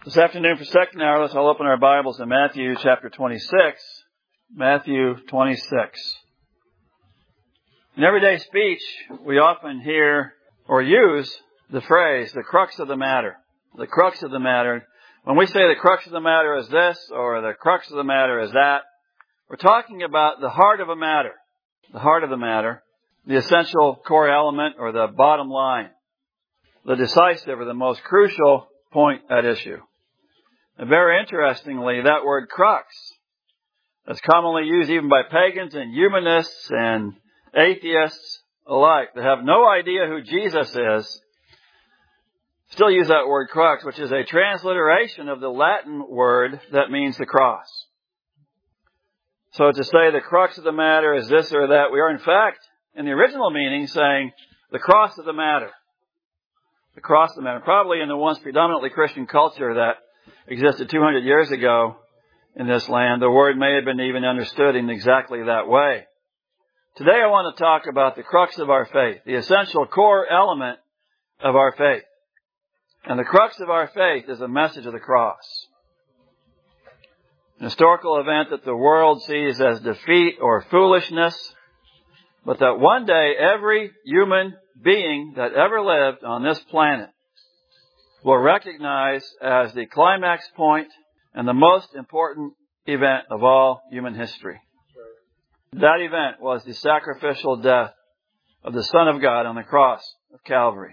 This afternoon for second hour, let's all open our Bibles in Matthew chapter 26. Matthew 26. In everyday speech, we often hear or use the phrase, the crux of the matter. The crux of the matter. When we say the crux of the matter is this or the crux of the matter is that, we're talking about the heart of a matter. The heart of the matter. The essential core element or the bottom line. The decisive or the most crucial point at issue. And very interestingly, that word crux, that's commonly used even by pagans and humanists and atheists alike that have no idea who Jesus is, still use that word crux, which is a transliteration of the Latin word that means the cross. So to say the crux of the matter is this or that, we are in fact, in the original meaning, saying the cross of the matter. The cross of the matter. Probably in the once predominantly Christian culture that existed 200 years ago in this land, the word may have been even understood in exactly that way. Today I want to talk about the crux of our faith, the essential core element of our faith. And the crux of our faith is the message of the cross. An historical event that the world sees as defeat or foolishness, but that one day every human being that ever lived on this planet will recognize as the climax point and the most important event of all human history. That event was the sacrificial death of the Son of God on the cross of Calvary.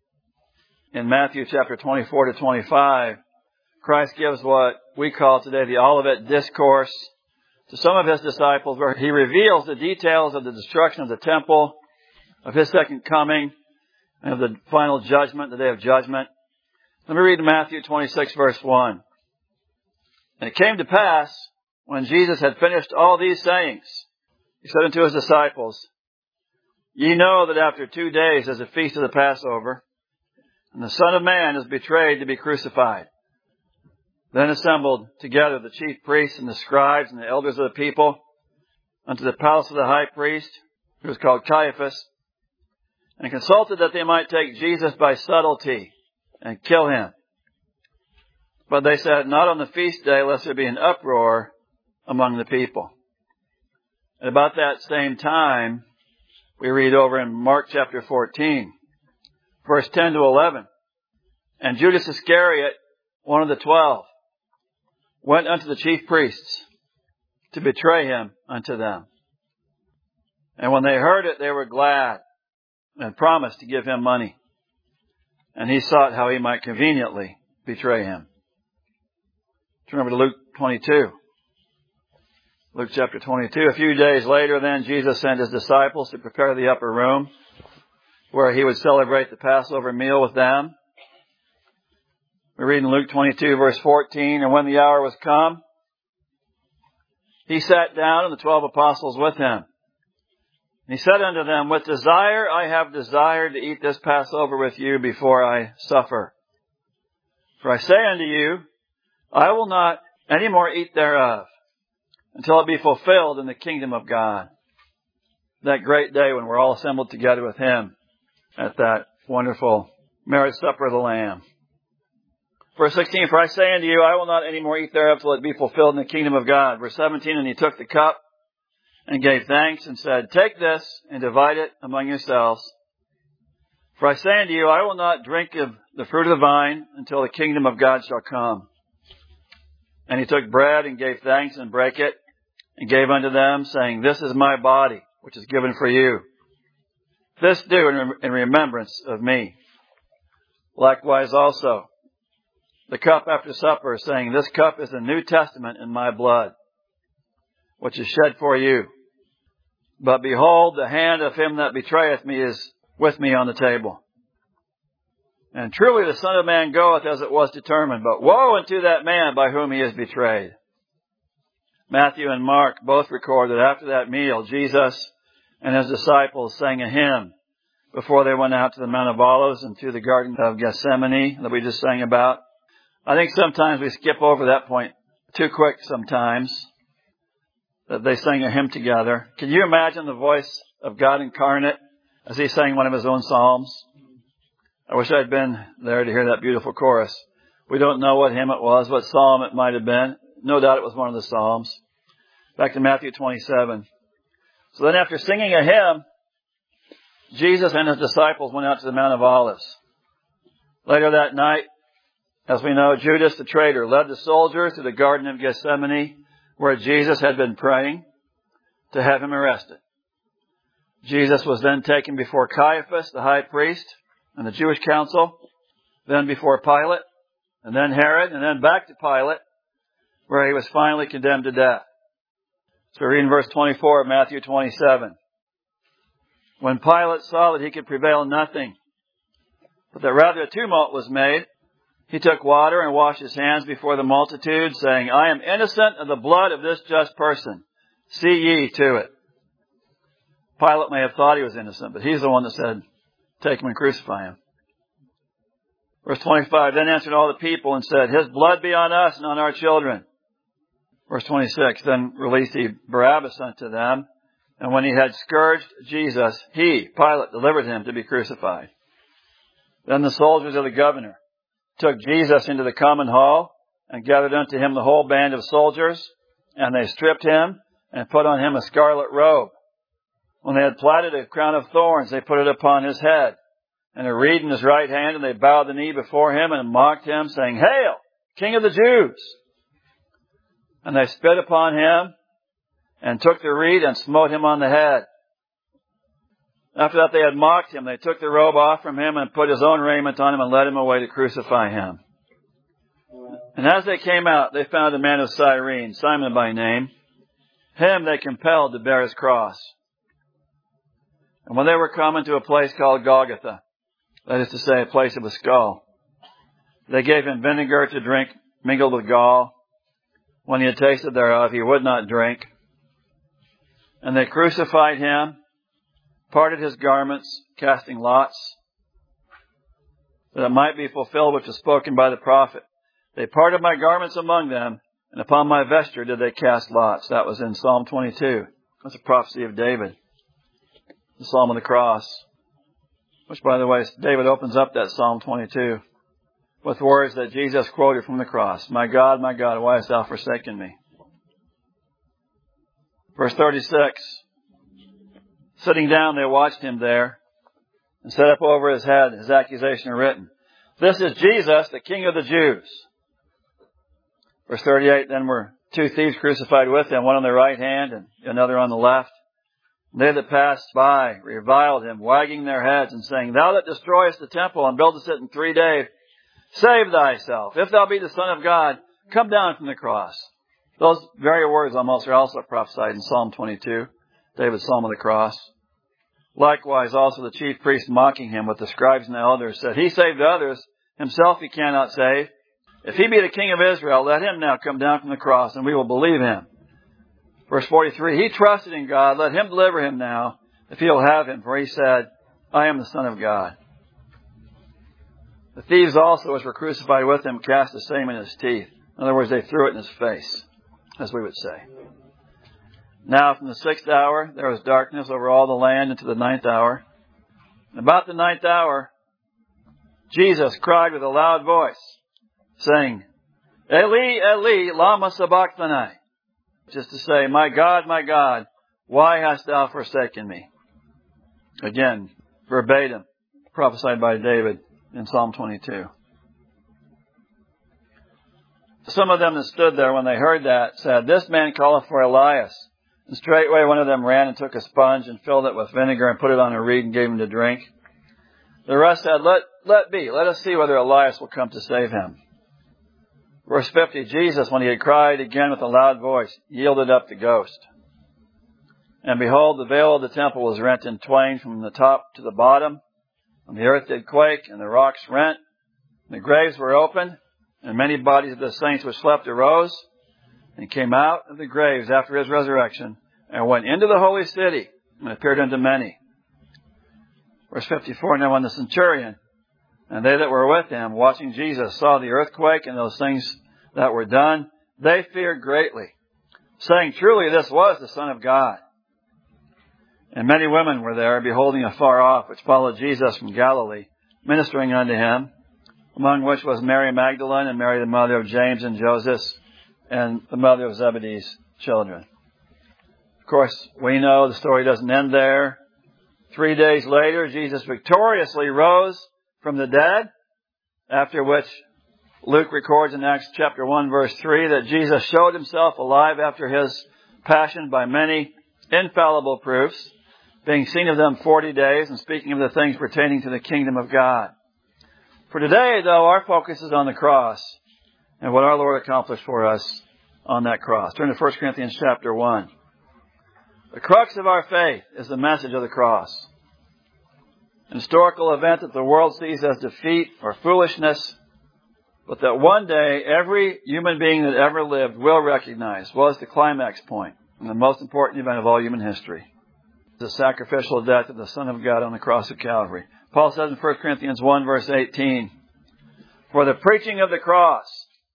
In Matthew chapter 24 to 25, Christ gives what we call today the Olivet Discourse to some of His disciples, where He reveals the details of the destruction of the temple, of His second coming, and of the final judgment, the day of judgment. Let me read Matthew 26 verse 1. And it came to pass, when Jesus had finished all these sayings, He said unto His disciples, Ye know that after 2 days is the feast of the Passover, and the Son of Man is betrayed to be crucified. Then assembled together the chief priests and the scribes and the elders of the people unto the palace of the high priest, who was called Caiaphas, and consulted that they might take Jesus by subtlety and kill Him. But they said, Not on the feast day, lest there be an uproar among the people. At about that same time, we read over in Mark chapter 14, verse 10 to 11. And Judas Iscariot, one of the 12, went unto the chief priests to betray Him unto them. And when they heard it, they were glad and promised to give Him money. And he sought how he might conveniently betray Him. Turn over to Luke 22. Luke chapter 22. A few days later then, Jesus sent His disciples to prepare the upper room where He would celebrate the Passover meal with them. We read in Luke 22 verse 14, And when the hour was come, He sat down and the 12 apostles with Him. And He said unto them, With desire I have desired to eat this Passover with you before I suffer. For I say unto you, I will not any more eat thereof, until it be fulfilled in the kingdom of God. That great day when we're all assembled together with Him at that wonderful marriage supper of the Lamb. Verse 16, For I say unto you, I will not any more eat thereof till it be fulfilled in the kingdom of God. Verse 17, And He took the cup and gave thanks and said, Take this and divide it among yourselves. For I say unto you, I will not drink of the fruit of the vine until the kingdom of God shall come. And He took bread and gave thanks and brake it and gave unto them, saying, This is my body, which is given for you. This do in remembrance of me. Likewise also, the cup after supper, saying, This cup is the New Testament in my blood, which is shed for you. But behold, the hand of him that betrayeth me is with me on the table. And truly the Son of Man goeth as it was determined, but woe unto that man by whom He is betrayed. Matthew and Mark both record that after that meal, Jesus and His disciples sang a hymn before they went out to the Mount of Olives and to the Garden of Gethsemane that we just sang about. I think sometimes we skip over that point too quick sometimes, that they sang a hymn together. Can you imagine the voice of God incarnate as He sang one of His own psalms? I wish I had been there to hear that beautiful chorus. We don't know what hymn it was, what psalm it might have been. No doubt it was one of the Psalms. Back to Matthew 27. So then after singing a hymn, Jesus and his disciples went out to the Mount of Olives. Later that night, as we know, Judas the traitor led the soldiers to the Garden of Gethsemane, where Jesus had been praying, to have him arrested. Jesus was then taken before Caiaphas, the high priest, and the Jewish council, then before Pilate, and then Herod, and then back to Pilate, where he was finally condemned to death. So read in verse 24 of Matthew 27. When Pilate saw that he could prevail nothing, but that rather a tumult was made, he took water and washed his hands before the multitude, saying, I am innocent of the blood of this just person. See ye to it. Pilate may have thought he was innocent, but he's the one that said, take him and crucify him. Verse 25, then answered all the people and said, his blood be on us and on our children. Verse 26, then released he Barabbas unto them, and when he had scourged Jesus, he, Pilate, delivered him to be crucified. Then the soldiers of the governor took Jesus into the common hall, and gathered unto him the whole band of soldiers, and they stripped him, and put on him a scarlet robe. When they had platted a crown of thorns, they put it upon his head, and a reed in his right hand, and they bowed the knee before him, and mocked him, saying, Hail, King of the Jews! And they spit upon him, and took the reed, and smote him on the head. After that they had mocked him, they took the robe off from him, and put his own raiment on him, and led him away to crucify him. And as they came out, they found a man of Cyrene, Simon by name. Him they compelled to bear his cross. And when they were come into a place called Golgotha, that is to say, a place of a skull, they gave him vinegar to drink mingled with gall. When he had tasted thereof, he would not drink. And they crucified him, parted his garments, casting lots, that it might be fulfilled which was spoken by the prophet. They parted my garments among them, and upon my vesture did they cast lots. That was in Psalm 22. That's a prophecy of David. The Psalm of the Cross. Which, by the way, David opens up that Psalm 22 with words that Jesus quoted from the cross. My God, why hast thou forsaken me? Verse 36. Sitting down, they watched him there, and set up over his head his accusation written. This is Jesus, the King of the Jews. Verse 38, then were two thieves crucified with him, one on the right hand and another on the left. They that passed by reviled him, wagging their heads and saying, Thou that destroyest the temple and buildest it in 3 days, save thyself. If thou be the Son of God, come down from the cross. Those very words almost are also prophesied in Psalm 22, David's Psalm of the Cross. Likewise also the chief priest mocking him with the scribes and the elders said, He saved others, himself he cannot save. If he be the King of Israel, let him now come down from the cross, and we will believe him. Verse 43, he trusted in God, let him deliver him now, if he will have him, for he said, I am the Son of God. The thieves also, which were crucified with him, cast the same in his teeth. In other words, they threw it in his face, as we would say. Now from the 6th hour, there was darkness over all the land into the 9th hour. And about the 9th hour, Jesus cried with a loud voice, saying, Eli, Eli, lama sabachthani. Just to say, my God, why hast thou forsaken me? Again, verbatim, prophesied by David in Psalm 22. Some of them that stood there when they heard that said, This man calleth for Elias. And straightway one of them ran and took a sponge and filled it with vinegar and put it on a reed and gave him to drink. The rest said, Let be, let us see whether Elias will come to save him. Verse 50, Jesus, when he had cried again with a loud voice, yielded up the ghost. And behold, the veil of the temple was rent in twain from the top to the bottom. And the earth did quake, and the rocks rent. And the graves were opened, and many bodies of the saints which slept arose, and came out of the graves after his resurrection, and went into the holy city, and appeared unto many. Verse 54, Now when the centurion and they that were with him, watching Jesus, saw the earthquake and those things that were done, they feared greatly, saying, Truly this was the Son of God. And many women were there, beholding afar off, which followed Jesus from Galilee, ministering unto him, among which was Mary Magdalene and Mary the mother of James and Joseph and the mother of Zebedee's children. Of course, we know the story doesn't end there. 3 days later, Jesus victoriously rose from the dead, after which Luke records in Acts chapter 1 verse 3 that Jesus showed himself alive after his passion by many infallible proofs, being seen of them 40 days and speaking of the things pertaining to the kingdom of God. For today, though, our focus is on the cross and what our Lord accomplished for us on that cross. Turn to 1 Corinthians chapter 1. The crux of our faith is the message of the cross. An historical event that the world sees as defeat or foolishness, but that one day every human being that ever lived will recognize was the climax point and the most important event of all human history. The sacrificial death of the Son of God on the cross of Calvary. Paul says in 1 Corinthians 1 verse 18, "For the preaching of the cross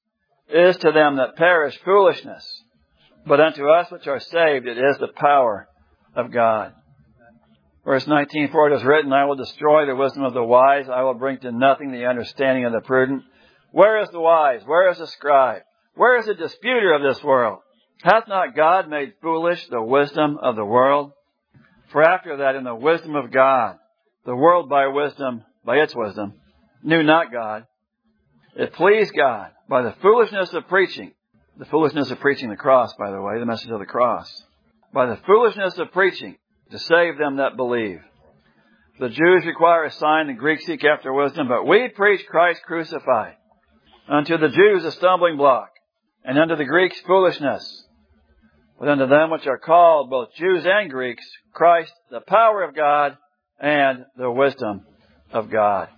is to them that perish foolishness, but unto us which are saved it is the power of God." Verse 19, "For it is written, I will destroy the wisdom of the wise, I will bring to nothing the understanding of the prudent. Where is the wise? Where is the scribe? Where is the disputer of this world? Hath not God made foolish the wisdom of the world? For after that, in the wisdom of God, the world by its wisdom, knew not God. It pleased God by the foolishness of preaching," the foolishness of preaching the cross, by the way, the message of the cross, "by the foolishness of preaching, to save them that believe. The Jews require a sign, the Greeks seek after wisdom, but we preach Christ crucified. Unto the Jews a stumbling block, and unto the Greeks foolishness. But unto them which are called, both Jews and Greeks, Christ, the power of God and the wisdom of God."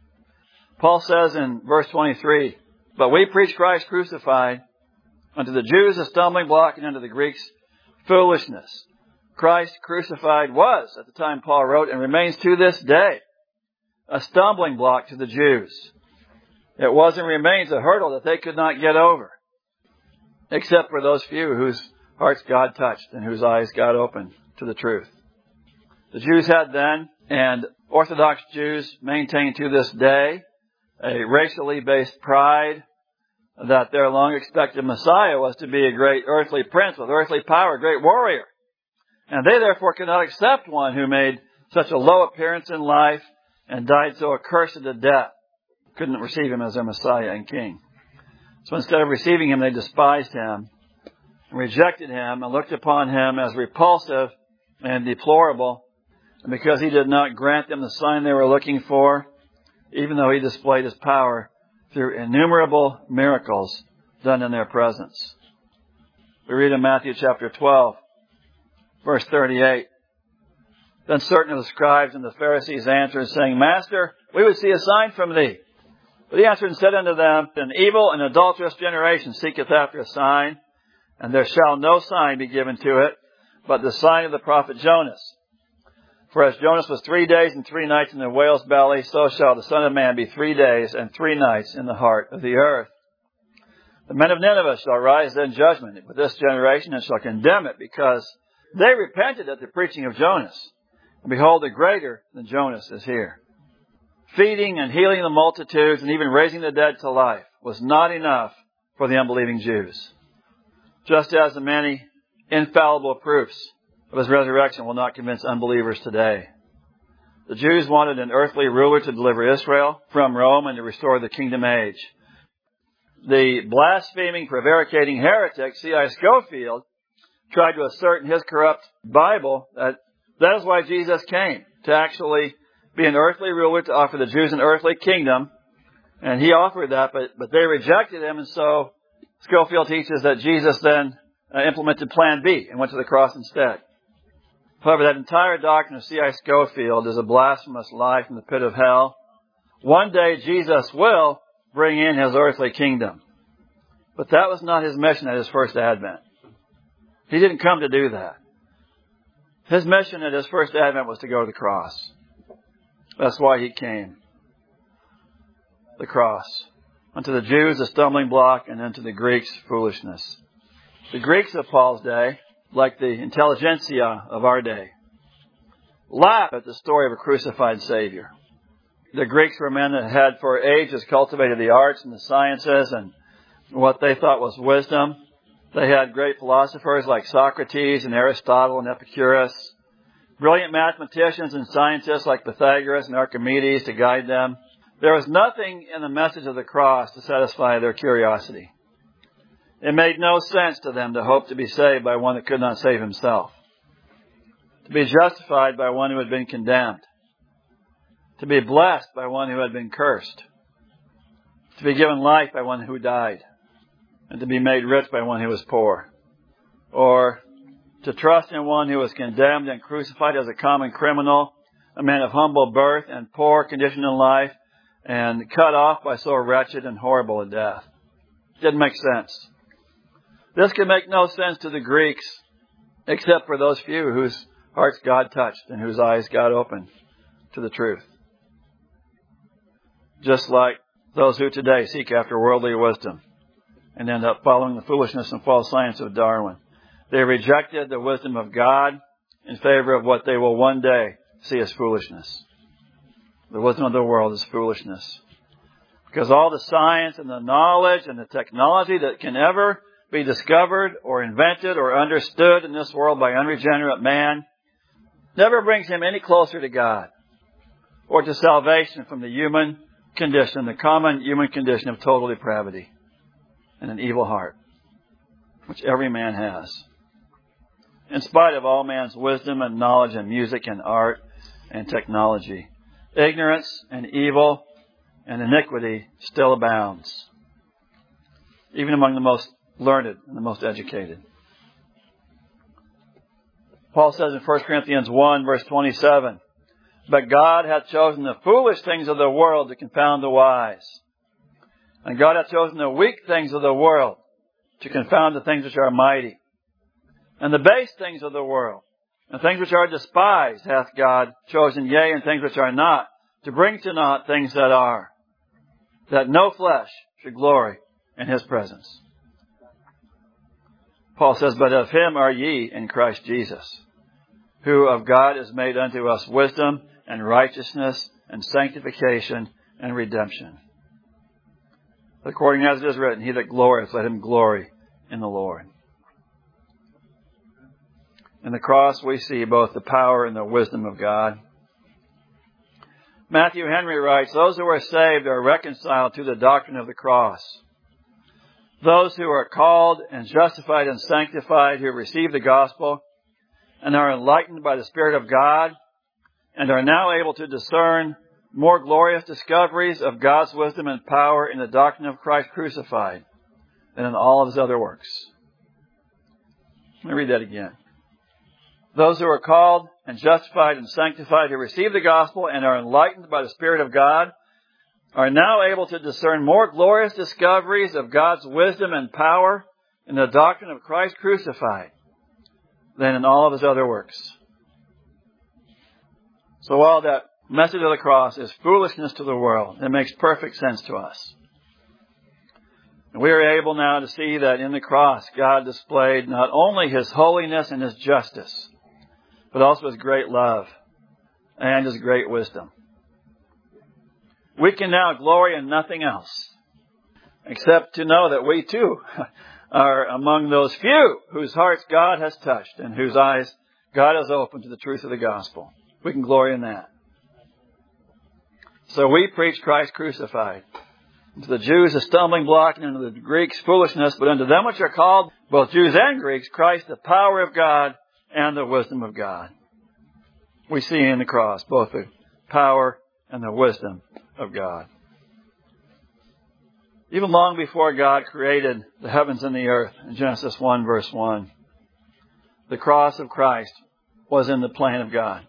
Paul says in verse 23, "But we preach Christ crucified, unto the Jews a stumbling block, and unto the Greeks foolishness." Christ crucified was, at the time Paul wrote, and remains to this day, a stumbling block to the Jews. It was and remains a hurdle that they could not get over, except for those few whose hearts God touched and whose eyes God opened to the truth. The Jews had then, and Orthodox Jews maintain to this day, a racially based pride that their long-expected Messiah was to be a great earthly prince with earthly power, a great warrior. And they therefore could not accept one who made such a low appearance in life and died so accursed to death. Couldn't receive him as their Messiah and King. So instead of receiving him, they despised him, and rejected him, and looked upon him as repulsive and deplorable. And because he did not grant them the sign they were looking for, even though he displayed his power through innumerable miracles done in their presence. We read in Matthew chapter 12, verse 38, "Then certain of the scribes and the Pharisees answered, saying, Master, we would see a sign from thee. But he answered and said unto them, An evil and adulterous generation seeketh after a sign, and there shall no sign be given to it, but the sign of the prophet Jonas. For as Jonas was 3 days and 3 nights in the whale's belly, so shall the Son of Man be 3 days and 3 nights in the heart of the earth. The men of Nineveh shall rise in judgment with this generation, and shall condemn it, because they repented at the preaching of Jonas. And behold, a greater than Jonas is here. Feeding and healing the multitudes and even raising the dead to life was not enough for the unbelieving Jews. Just as the many infallible proofs of his resurrection will not convince unbelievers today. The Jews wanted an earthly ruler to deliver Israel from Rome and to restore the kingdom age. The blaspheming, prevaricating heretic, C.I. Scofield, tried to assert in his corrupt Bible that is why Jesus came, to actually be an earthly ruler, to offer the Jews an earthly kingdom. And he offered that, but they rejected him, and so Scofield teaches that Jesus then implemented Plan B and went to the cross instead. However, that entire doctrine of C.I. Scofield is a blasphemous lie from the pit of hell. One day Jesus will bring in his earthly kingdom. But that was not his mission at his first advent. He didn't come to do that. His mission at his first advent was to go to the cross. That's why he came. The cross. Unto the Jews a stumbling block, and unto the Greeks foolishness. The Greeks of Paul's day, like the intelligentsia of our day, laugh at the story of a crucified Savior. The Greeks were men that had for ages cultivated the arts and the sciences and what they thought was wisdom. They had great philosophers like Socrates and Aristotle and Epicurus, brilliant mathematicians and scientists like Pythagoras and Archimedes to guide them. There was nothing in the message of the cross to satisfy their curiosity. It made no sense to them to hope to be saved by one that could not save himself, to be justified by one who had been condemned, to be blessed by one who had been cursed, to be given life by one who died, and to be made rich by one who was poor, or to trust in one who was condemned and crucified as a common criminal, a man of humble birth and poor condition in life, and cut off by so wretched and horrible a death. Didn't make sense. This could make no sense to the Greeks, except for those few whose hearts God touched and whose eyes God opened to the truth. Just like those who today seek after worldly wisdom and end up following the foolishness and false science of Darwin. They rejected the wisdom of God in favor of what they will one day see as foolishness. The wisdom of the world is foolishness. Because all the science and the knowledge and the technology that can ever be discovered or invented or understood in this world by unregenerate man never brings him any closer to God or to salvation from the human condition, the common human condition of total depravity and an evil heart, which every man has. In spite of all man's wisdom and knowledge and music and art and technology, ignorance and evil and iniquity still abounds, even among the most learned and the most educated. Paul says in 1 Corinthians 1, verse 27, "But God hath chosen the foolish things of the world to confound the wise. And God hath chosen the weak things of the world to confound the things which are mighty. And the base things of the world, and things which are despised, hath God chosen, yea, and things which are not, to bring to naught things that are, that no flesh should glory in His presence." Paul says, "But of Him are ye in Christ Jesus, who of God is made unto us wisdom and righteousness and sanctification and redemption. According as it is written, He that glorieth, let him glory in the Lord." In the cross we see both the power and the wisdom of God. Matthew Henry writes, "Those who are saved are reconciled to the doctrine of the cross. Those who are called and justified and sanctified, who receive the gospel and are enlightened by the Spirit of God and are now able to discern more glorious discoveries of God's wisdom and power in the doctrine of Christ crucified than in all of His other works." Let me read that again. "Those who are called and justified and sanctified, who receive the gospel and are enlightened by the Spirit of God, are now able to discern more glorious discoveries of God's wisdom and power in the doctrine of Christ crucified than in all of His other works." So while that message of the cross is foolishness to the world, it makes perfect sense to us. And we are able now to see that in the cross, God displayed not only His holiness and His justice, but also His great love and His great wisdom. We can now glory in nothing else, except to know that we too are among those few whose hearts God has touched and whose eyes God has opened to the truth of the gospel. We can glory in that. So we preach Christ crucified. To the Jews a stumbling block, and unto the Greeks foolishness, but unto them which are called, both Jews and Greeks, Christ the power of God and the wisdom of God. We see in the cross both the power and the wisdom of God. Even long before God created the heavens and the earth, in Genesis 1 verse 1, the cross of Christ was in the plan of God.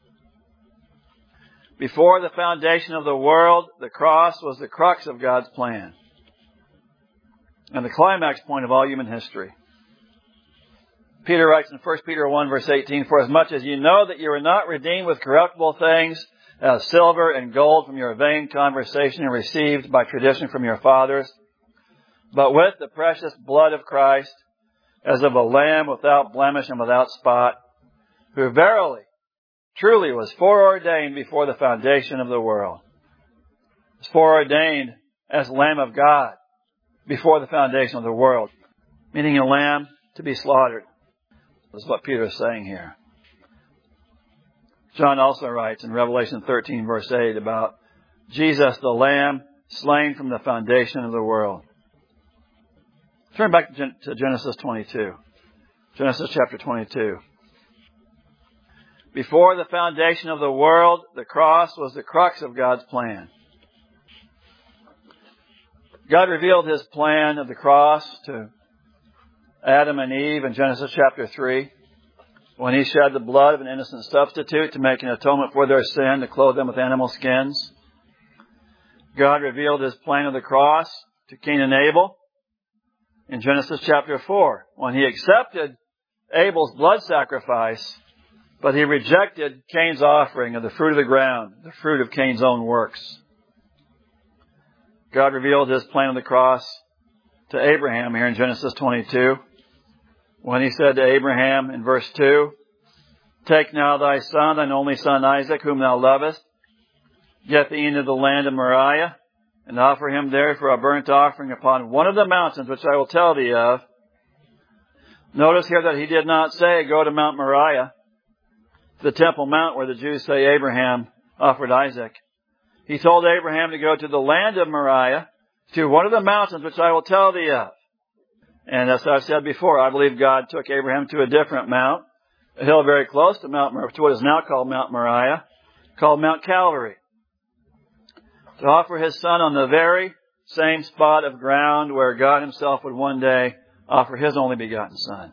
Before the foundation of the world, the cross was the crux of God's plan and the climax point of all human history. Peter writes in 1 Peter 1 verse 18, "For as much as you know that you are not redeemed with corruptible things, as silver and gold from your vain conversation received by tradition from your fathers, but with the precious blood of Christ, as of a lamb without blemish and without spot, who verily, truly was foreordained before the foundation of the world, was foreordained as the Lamb of God before the foundation of the world, meaning a lamb to be slaughtered. This is what Peter is saying here. John also writes in Revelation 13, verse 8, about Jesus, the Lamb, slain from the foundation of the world. Turn back to Genesis 22. Genesis chapter 22. Before the foundation of the world, the cross was the crux of God's plan. God revealed His plan of the cross to Adam and Eve in Genesis chapter 3, when He shed the blood of an innocent substitute to make an atonement for their sin, to clothe them with animal skins. God revealed His plan of the cross to Cain and Abel in Genesis chapter 4, when He accepted Abel's blood sacrifice, but He rejected Cain's offering of the fruit of the ground, the fruit of Cain's own works. God revealed His plan of the cross to Abraham here in Genesis 22, when He said to Abraham in verse 2, "Take now thy son, thine only son Isaac, whom thou lovest, get thee into the land of Moriah, and offer him there for a burnt offering upon one of the mountains which I will tell thee of." Notice here that He did not say, "Go to Mount Moriah," the Temple Mount where the Jews say Abraham offered Isaac. He told Abraham to go to the land of Moriah, to one of the mountains which I will tell thee of. And as I've said before, I believe God took Abraham to a different mount, a hill very close to to what is now called Mount Moriah, called Mount Calvary, to offer His son on the very same spot of ground where God Himself would one day offer His only begotten Son.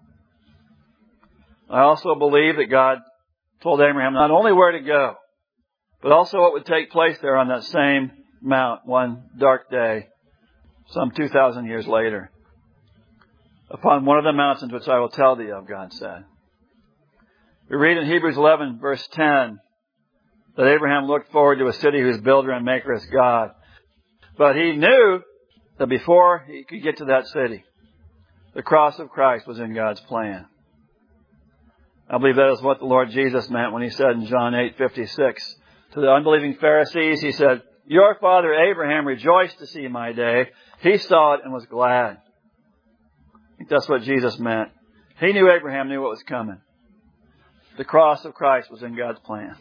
I also believe that God told Abraham not only where to go, but also what would take place there on that same mount one dark day, some 2,000 years later. "Upon one of the mountains which I will tell thee of," God said. We read in Hebrews 11, verse 10, that Abraham looked forward to a city whose builder and maker is God. But he knew that before he could get to that city, the cross of Christ was in God's plan. I believe that is what the Lord Jesus meant when He said in John 8:56 to the unbelieving Pharisees, He said, "Your father Abraham rejoiced to see my day. He saw it and was glad." I think that's what Jesus meant. He knew Abraham knew what was coming. The cross of Christ was in God's plan.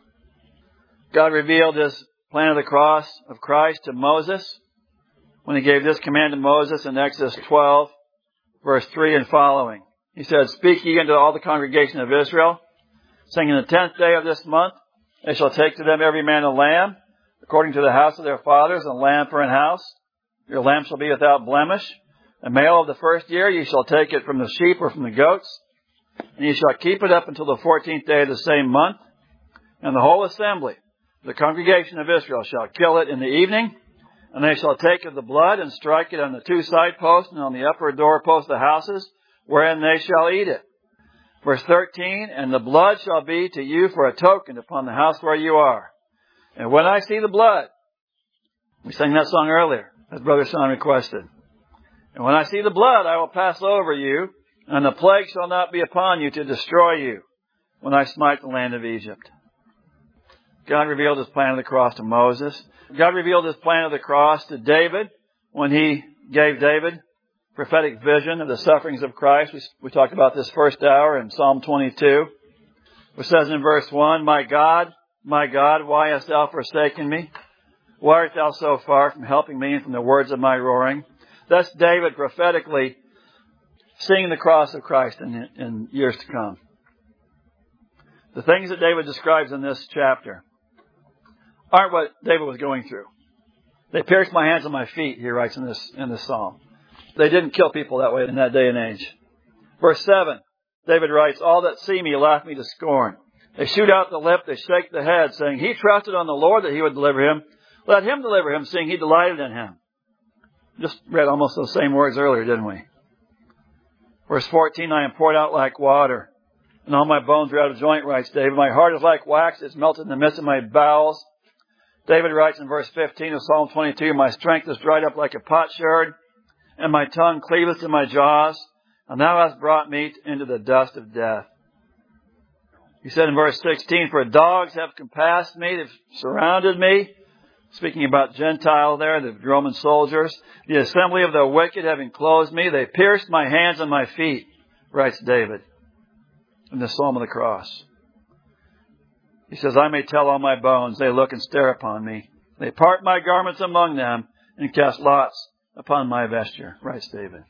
God revealed His plan of the cross of Christ to Moses when He gave this command to Moses in Exodus 12, verse 3 and following. He said, "Speak ye unto all the congregation of Israel, saying, in the 10th day of this month, they shall take to them every man a lamb, according to the house of their fathers, a lamb for an house. Your lamb shall be without blemish. A male of the first year, ye shall take it from the sheep or from the goats, and ye shall keep it up until the 14th day of the same month. And the whole assembly, the congregation of Israel, shall kill it in the evening, and they shall take of the blood and strike it on the two side posts and on the upper doorposts of the houses, wherein they shall eat it." Verse 13, "And the blood shall be to you for a token upon the house where you are. And when I see the blood," we sang that song earlier, as Brother Sean requested. "And when I see the blood, I will pass over you, and the plague shall not be upon you to destroy you when I smite the land of Egypt." God revealed His plan of the cross to Moses. God revealed His plan of the cross to David when He gave David prophetic vision of the sufferings of Christ. We talked about this first hour in Psalm 22, which says in verse 1, my God, why hast thou forsaken me? Why art thou so far from helping me and from the words of my roaring?" That's David prophetically seeing the cross of Christ in years to come. The things that David describes in this chapter aren't what David was going through. "They pierced my hands and my feet," he writes in this psalm. They didn't kill people that way in that day and age. Verse 7, David writes, "All that see me laugh me to scorn. They shoot out the lip, they shake the head, saying, He trusted on the Lord that He would deliver him. Let Him deliver him, seeing He delighted in him." Just read almost those same words earlier, didn't we? Verse 14, "I am poured out like water, and all my bones are out of joint," writes David. "My heart is like wax, it's melted in the midst of my bowels." David writes in verse 15 of Psalm 22, "My strength is dried up like a potsherd, and my tongue cleaveth to my jaws, and thou hast brought me into the dust of death." He said in verse 16, "For dogs have compassed me, they've surrounded me, Speaking about Gentile there, the Roman soldiers. The assembly of the wicked have enclosed me. They pierced my hands and my feet, writes David in the Psalm of the Cross. He says, I may tell all my bones. They look and stare upon me. They part my garments among them and cast lots upon my vesture, writes David.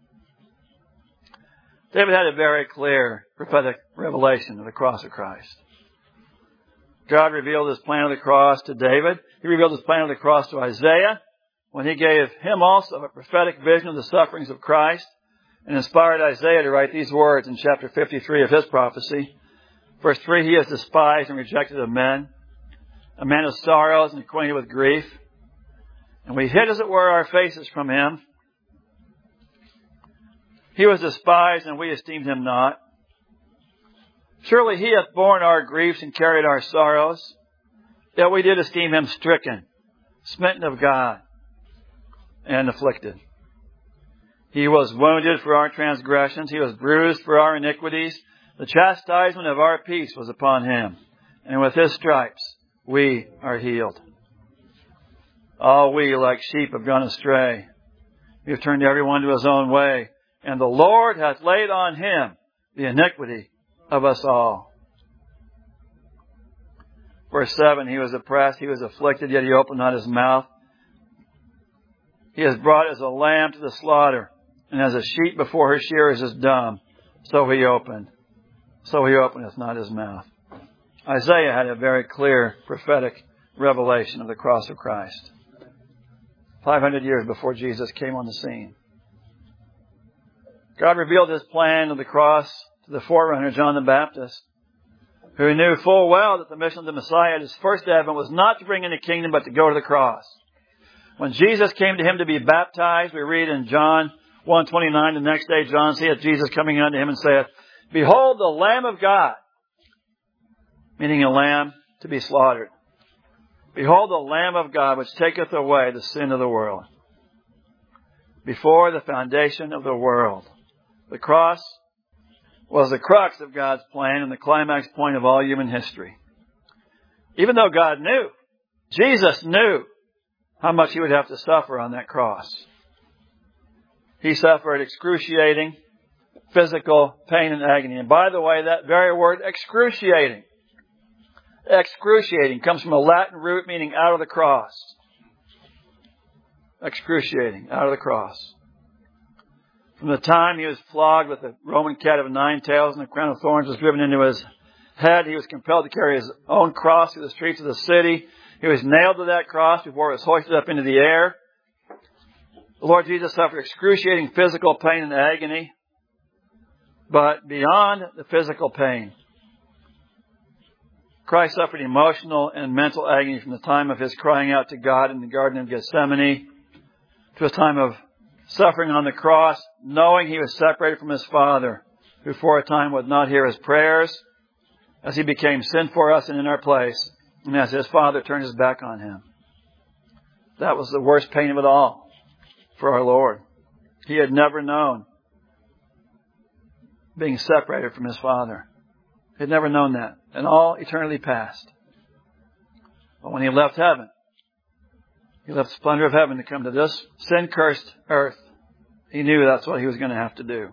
David had a very clear prophetic revelation of the cross of Christ. God revealed His plan of the cross to David. He revealed His plan of the cross to Isaiah when He gave him also a prophetic vision of the sufferings of Christ and inspired Isaiah to write these words in chapter 53 of his prophecy. Verse 3, He is despised and rejected of men, a man of sorrows and acquainted with grief. And we hid, as it were, our faces from Him. He was despised and we esteemed Him not. Surely He hath borne our griefs and carried our sorrows. Yet we did esteem Him stricken, smitten of God, and afflicted. He was wounded for our transgressions. He was bruised for our iniquities. The chastisement of our peace was upon Him. And with His stripes we are healed. All we like sheep have gone astray. We have turned every one to his own way. And the Lord hath laid on Him the iniquity of us all. Verse 7, He was oppressed, He was afflicted, yet He opened not His mouth. He is brought as a lamb to the slaughter, and as a sheep before her shearers is dumb, so He openeth not His mouth. Isaiah had a very clear prophetic revelation of the cross of Christ. 500 years before Jesus came on the scene. God revealed His plan of the cross to the forerunner, John the Baptist, who knew full well that the mission of the Messiah at His first advent was not to bring in the kingdom, but to go to the cross. When Jesus came to him to be baptized, we read in John 1:29, the next day John seeth Jesus coming unto him and saith, Behold the Lamb of God, meaning a lamb to be slaughtered. Behold the Lamb of God, which taketh away the sin of the world. Before the foundation of the world, the cross was the crux of God's plan and the climax point of all human history. Even though God knew, Jesus knew how much He would have to suffer on that cross. He suffered excruciating physical pain and agony. And by the way, that very word, excruciating, comes from a Latin root meaning out of the cross. Excruciating, out of the cross. From the time He was flogged with a Roman cat of 9 tails and a crown of thorns was driven into His head, He was compelled to carry His own cross through the streets of the city. He was nailed to that cross before it was hoisted up into the air. The Lord Jesus suffered excruciating physical pain and agony. But beyond the physical pain, Christ suffered emotional and mental agony from the time of His crying out to God in the Garden of Gethsemane to His time of suffering on the cross, knowing He was separated from His Father, who for a time would not hear His prayers, as He became sin for us and in our place, and as His Father turned His back on Him. That was the worst pain of it all for our Lord. He had never known being separated from His Father. He had never known that in all eternity past. But when He left heaven, He left the splendor of heaven to come to this sin-cursed earth. He knew that's what He was going to have to do.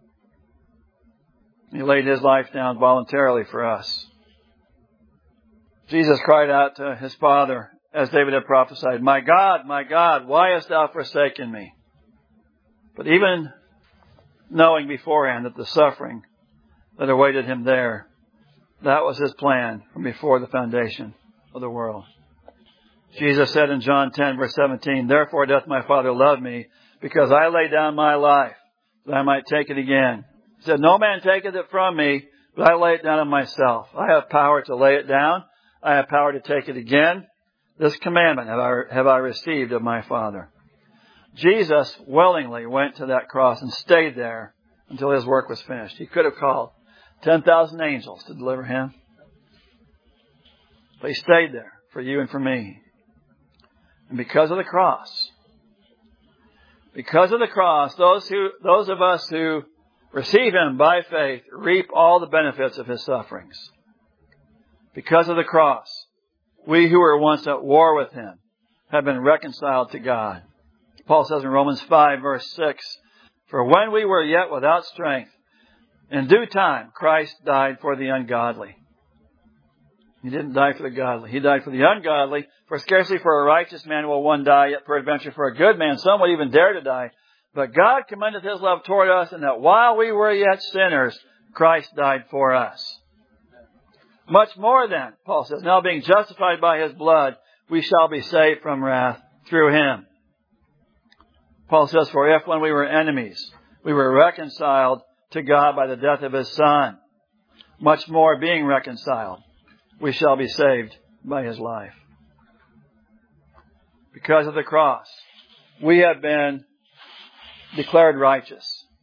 He laid His life down voluntarily for us. Jesus cried out to His Father, as David had prophesied, my God, why hast Thou forsaken me? But even knowing beforehand that the suffering that awaited Him there, that was His plan from before the foundation of the world. Jesus said in John 10, verse 17, Therefore doth my Father love me, because I lay down my life, that I might take it again. He said, No man taketh it from me, but I lay it down of myself. I have power to lay it down. I have power to take it again. This commandment have I received of my Father. Jesus willingly went to that cross and stayed there until His work was finished. He could have called 10,000 angels to deliver Him. But He stayed there for you and for me. And because of the cross, those of us who receive Him by faith reap all the benefits of His sufferings. Because of the cross, we who were once at war with Him have been reconciled to God. Paul says in Romans 5, verse 6, "For when we were yet without strength, in due time Christ died for the ungodly." He didn't die for the godly. He died for the ungodly. For scarcely for a righteous man will one die, yet peradventure for a good man some would even dare to die. But God commendeth His love toward us, in that while we were yet sinners, Christ died for us. Much more then, Paul says, now being justified by His blood, we shall be saved from wrath through Him. Paul says, for if when we were enemies, we were reconciled to God by the death of His Son, much more being reconciled, we shall be saved by His life. Because of the cross, we have been declared righteous.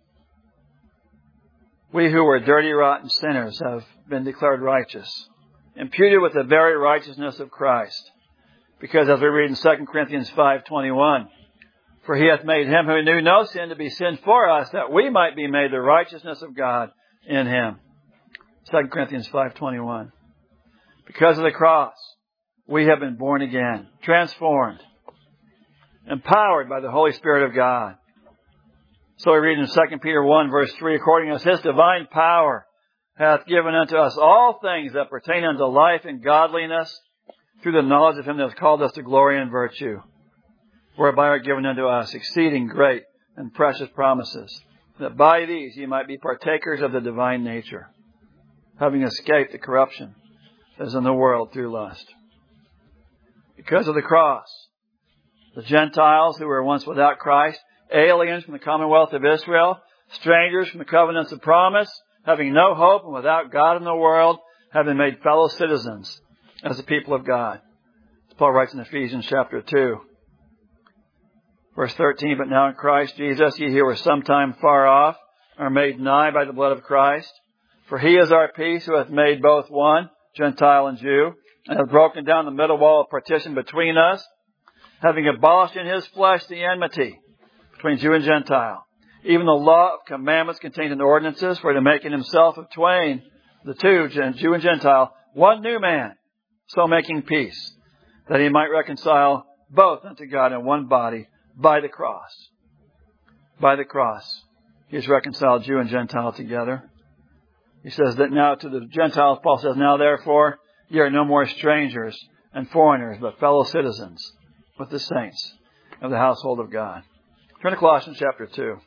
We who were dirty, rotten sinners have been declared righteous, imputed with the very righteousness of Christ. Because as we read in 2 Corinthians 5:21, for He hath made Him who knew no sin to be sin for us, that we might be made the righteousness of God in Him. 2 Corinthians 5:21. Because of the cross, we have been born again, transformed, empowered by the Holy Spirit of God. So we read in 2 Peter 1, verse 3, according as His divine power hath given unto us all things that pertain unto life and godliness, through the knowledge of Him that hath called us to glory and virtue, whereby are given unto us exceeding great and precious promises, that by these ye might be partakers of the divine nature, having escaped the corruption that is in the world through lust. Because of the cross, the Gentiles who were once without Christ, aliens from the commonwealth of Israel, strangers from the covenants of promise, having no hope and without God in the world, have been made fellow citizens as the people of God. As Paul writes in Ephesians chapter 2, verse 13, but now in Christ Jesus, ye who were sometime far off, are made nigh by the blood of Christ. For He is our peace, who hath made both one, Gentile and Jew, and hath broken down the middle wall of partition between us, having abolished in His flesh the enmity between Jew and Gentile, even the law of commandments contained in ordinances, for to make in Himself of twain, the two, Jew and Gentile, one new man, so making peace, that He might reconcile both unto God in one body by the cross. By the cross, He has reconciled Jew and Gentile together. He says that now to the Gentiles, Paul says, now therefore, ye are no more strangers and foreigners, but fellow citizens with the saints of the household of God. Turn to Colossians chapter 2.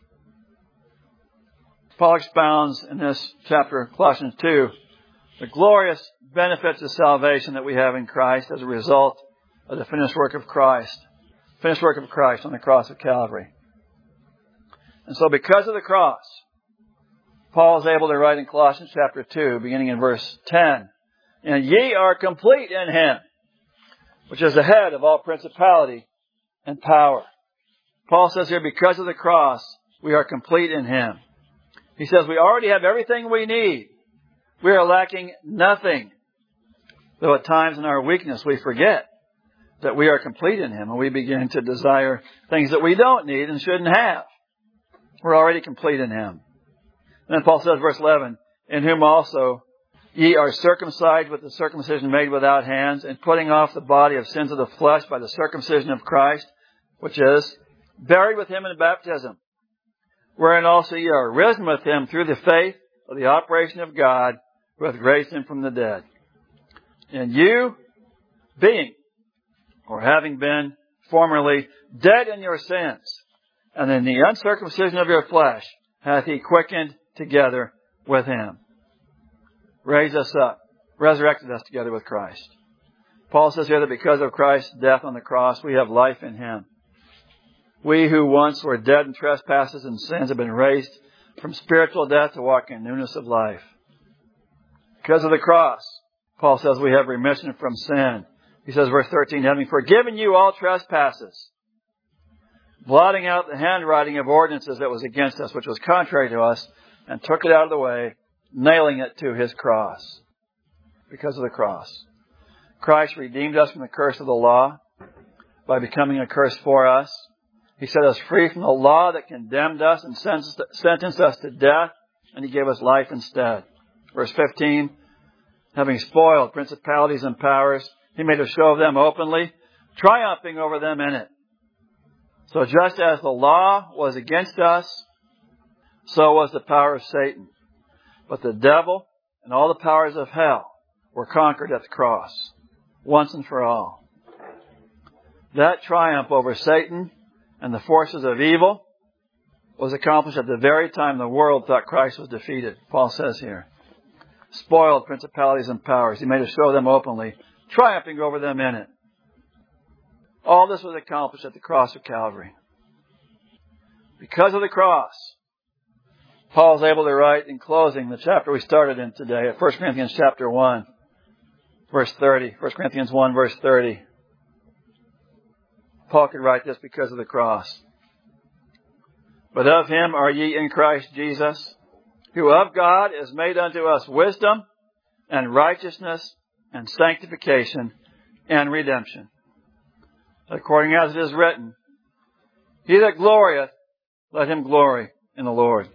Paul expounds in this chapter, Colossians 2, the glorious benefits of salvation that we have in Christ as a result of the finished work of Christ. Finished work of Christ on the cross of Calvary. And so because of the cross, Paul is able to write in Colossians chapter 2, beginning in verse 10, and ye are complete in Him, which is the head of all principality and power. Paul says here, because of the cross, we are complete in Him. He says we already have everything we need. We are lacking nothing. Though at times in our weakness we forget that we are complete in Him, and we begin to desire things that we don't need and shouldn't have. We're already complete in Him. And then Paul says, verse 11, in whom also ye are circumcised with the circumcision made without hands, and putting off the body of sins of the flesh by the circumcision of Christ, which is buried with Him in baptism, wherein also ye are risen with Him through the faith of the operation of God, who hath raised Him from the dead. And you, being, or having been formerly dead in your sins, and in the uncircumcision of your flesh, hath He quickened together with Him. Raised us up, resurrected us together with Christ. Paul says here that because of Christ's death on the cross, we have life in Him. We who once were dead in trespasses and sins have been raised from spiritual death to walk in newness of life. Because of the cross, Paul says we have remission from sin. He says, verse 13, having forgiven you all trespasses, blotting out the handwriting of ordinances that was against us, which was contrary to us, and took it out of the way, nailing it to His cross. Because of the cross. Christ redeemed us from the curse of the law by becoming a curse for us. He set us free from the law that condemned us and sentenced us to death, and He gave us life instead. Verse 15, having spoiled principalities and powers, He made a show of them openly, triumphing over them in it. So just as the law was against us, so was the power of Satan. But the devil and all the powers of hell were conquered at the cross, once and for all. That triumph over Satan and the forces of evil was accomplished at the very time the world thought Christ was defeated. Paul says here, spoiled principalities and powers. He made us show them openly, triumphing over them in it. All this was accomplished at the cross of Calvary. Because of the cross, Paul is able to write in closing the chapter we started in today at 1 Corinthians chapter 1, verse 30. 1 Corinthians 1, verse 30. Paul could write this because of the cross. But of him are ye in Christ Jesus, who of God is made unto us wisdom and righteousness and sanctification and redemption. According as it is written, he that glorieth, let him glory in the Lord.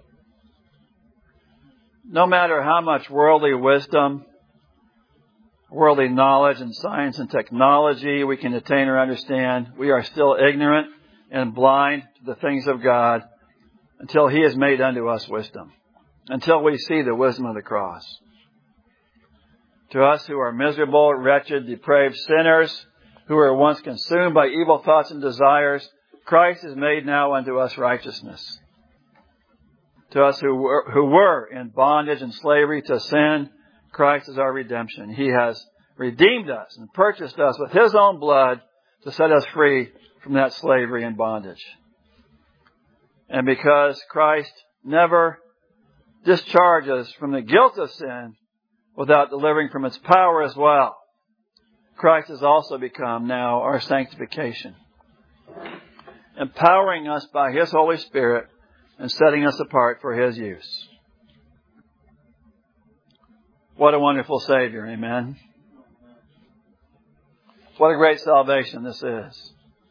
No matter how much worldly wisdom, worldly knowledge and science and technology we can attain or understand, we are still ignorant and blind to the things of God until he is made unto us wisdom, until we see the wisdom of the cross. To us who are miserable, wretched, depraved sinners, who were once consumed by evil thoughts and desires, Christ is made now unto us righteousness. To us who were in bondage and slavery to sin, Christ is our redemption. He has redeemed us and purchased us with his own blood to set us free from that slavery and bondage. And because Christ never discharges from the guilt of sin without delivering from its power as well, Christ has also become now our sanctification, empowering us by his Holy Spirit and setting us apart for his use. What a wonderful Savior, amen. What a great salvation this is.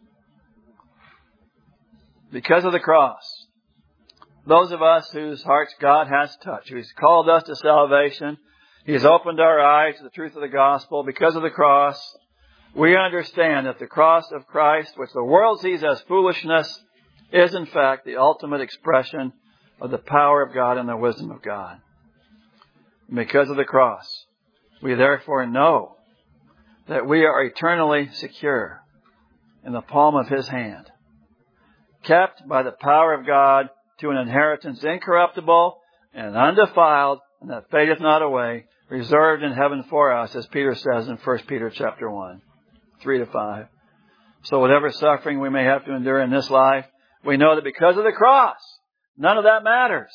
Because of the cross, those of us whose hearts God has touched, who's called us to salvation, he's opened our eyes to the truth of the gospel. Because of the cross, we understand that the cross of Christ, which the world sees as foolishness, is in fact the ultimate expression of the power of God and the wisdom of God. And because of the cross, we therefore know that we are eternally secure in the palm of his hand, kept by the power of God to an inheritance incorruptible and undefiled, and that fadeth not away, reserved in heaven for us, as Peter says in 1 Peter chapter 1, 3-5. So whatever suffering we may have to endure in this life, we know that because of the cross, none of that matters.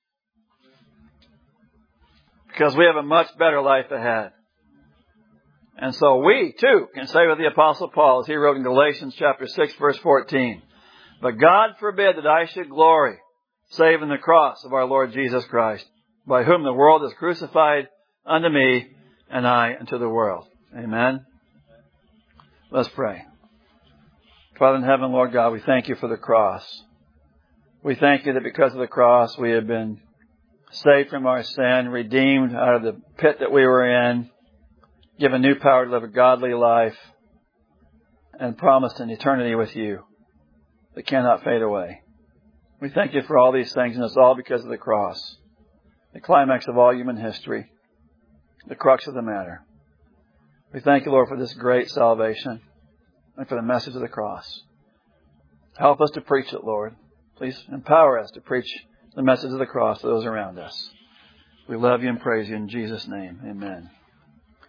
Because we have a much better life ahead. And so we, too, can say with the Apostle Paul, as he wrote in Galatians chapter 6, verse 14, but God forbid that I should glory, save in the cross of our Lord Jesus Christ, by whom the world is crucified unto me, and I unto the world. Amen. Let's pray. Father in heaven, Lord God, we thank you for the cross. We thank you that because of the cross we have been saved from our sin, redeemed out of the pit that we were in, given new power to live a godly life, and promised an eternity with you that cannot fade away. We thank you for all these things, and it's all because of the cross, the climax of all human history, the crux of the matter. We thank you, Lord, for this great salvation and for the message of the cross. Help us to preach it, Lord. Please empower us to preach the message of the cross to those around us. We love you and praise you in Jesus' name. Amen.